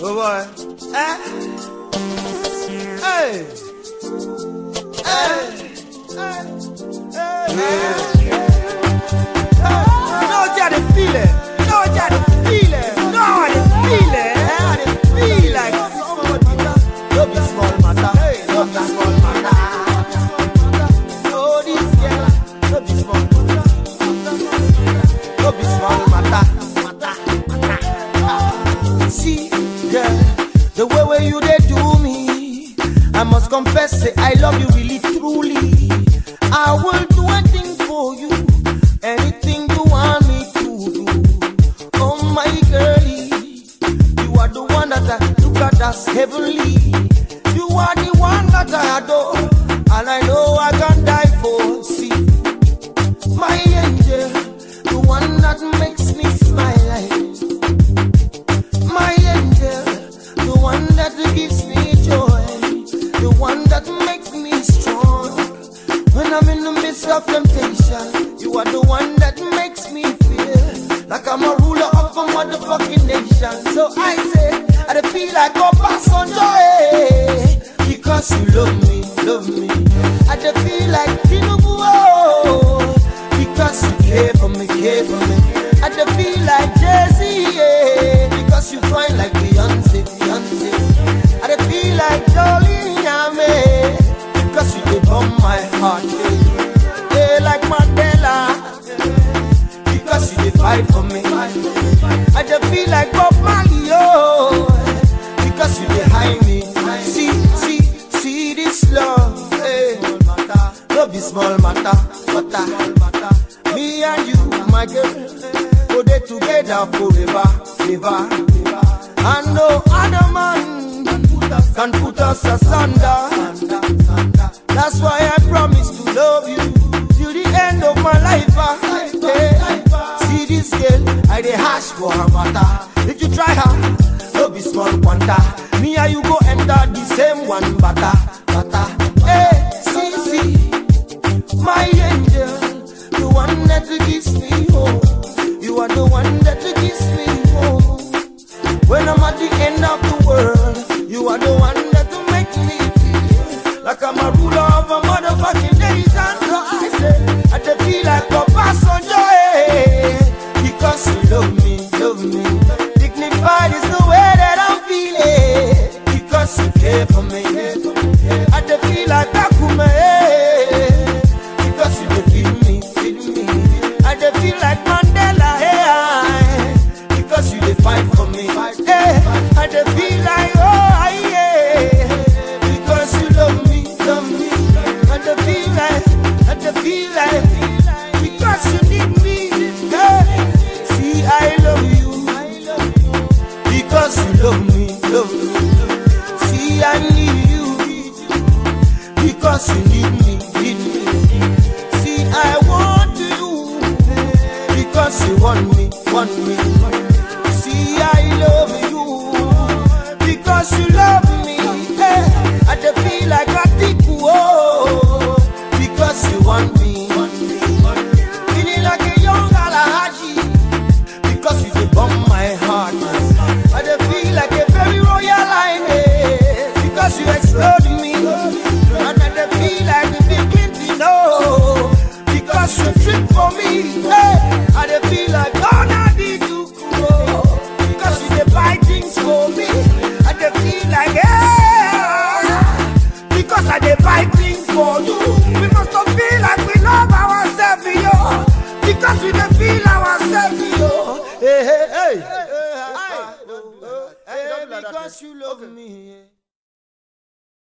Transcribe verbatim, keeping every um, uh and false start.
Oh boy. Eh? Hey. Hey. Hey. Hey. You know what you feel it? You know what you feel it? You know how they feel it? How they feel like somebody. No be small matter. No be small matter. No this girl. No be small matter. No be small matter. See, girl, the way where you they do me, I must confess, say I love you really truly. I will do anything for you, anything you want me to do. Oh my girlie, you are the one that I look at as heavenly. You are the one that I adore, and I know I can die for. See, my angel, the one that makes me smile like. My angel, the one that gives me joy, the one that makes me strong. When I'm in the midst of temptation, you are the one that makes me feel like I'm a ruler of a motherfucking nation. So I say, I feel like a pass on joy, because you love me, love me. I feel like Tinubu, oh, because you care for me, care for me. I feel like Jay-Z, yeah, because you fine like Beyonce, Beyonce. I feel like Dolly Nyame, because you did on my heart, yeah. Yeah, like Mandela, because you did fight for me. I feel like Bob Marley, oh, because you did hide me. See, see, see this love, hey. No be small matter, matter. Me and you, my girl, go there together forever, forever. And no other man can put us asunder. That's why I promise to love you till the end of my life. Uh, yeah. See this girl, I dey hash for her matter. If you try her, no be small quanta. Me and you go enter the same one butter, butter. Hey, see, see, my angel, the one that gives me hope. You are the one that gives me hope. When I'm at the end of the world, you are the one that make me feel like I'm a ruler of a motherfucking nation. So I say, I feel like a pass on joy, because you love me, love me. Dignified is the way that I'm feeling, because you care for me. I feel like Akume, because you feed me, feed me. I feel like Mandela, hey, because you dey fight for me. Hey, I dey feel like, oh yeah, because you love me, love me. I dey feel like, I dey feel like, because you need me. Hey, see, I love you, because you love me, love me. See, I need you, because you need me, need me. See, I want you, because you want me, want me. See, I love you, because you love me. Hey, I dey feel like a tiku, oh, because you want me, want me. Feeling like a young Alhaji, because you dey bomb my heart. I dey feel like a very royal line, eh, because you explode me. And I dey feel like the big Clinton, oh, because you trip for me. Hey, I dey feel like Donna did you, oh, because you dey buy things for me. I dey feel like, yeah, because I dey buy things for you. We must not feel like we love ourselves, yo, because we dey feel ourselves, yo. Hey, hey, hey, hey, hey, hey, hey, because you love me.